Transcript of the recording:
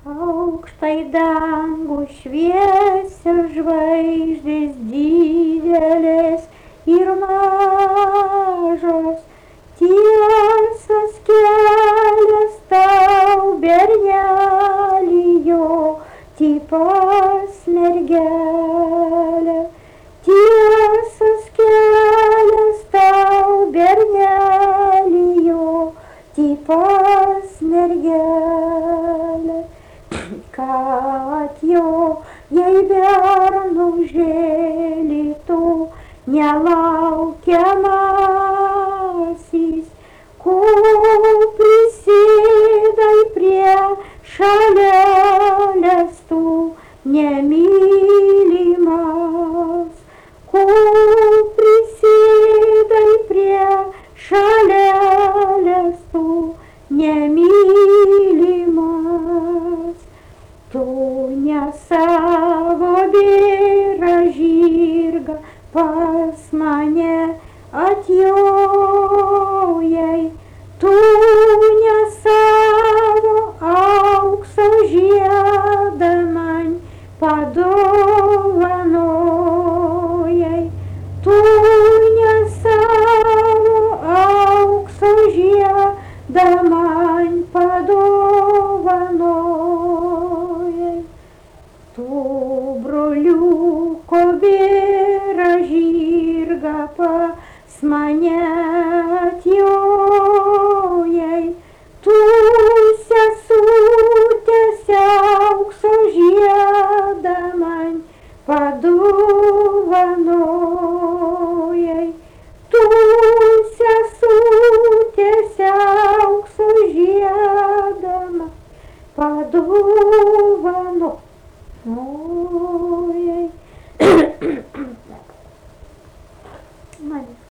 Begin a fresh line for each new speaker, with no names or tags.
Aukštai dangų šviesia žvaigždės didelės ir mažos, tiesas kelias tau, berneli, joti pas mergelę. Tiesas kelias tau, berneli, joti pas mergelę. Kad jo, jei bernų žėlytų nelaukiamasis, ko prisidai prie šalelės tu nemylimas, ko prisidai prie šalelės tu nemylimas. Tu ne savo vyrą žirgą pas mane atjojai, tu ne savo aukso žiedą man padovanojai, tu ne savo aukso žiedą man padovanojai. Tu broliuko vyrą žirgą pas mane atjojai, tu sesutės aukso žiedą man padovanojai, tu sesutės aukso žiedą man padovanojai.